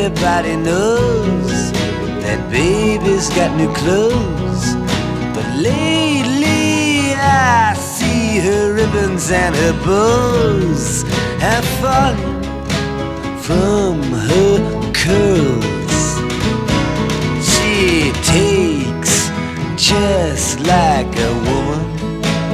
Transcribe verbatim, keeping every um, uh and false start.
everybody knows that baby's got new clothes. But lately I see her ribbons and her bows have fallen from her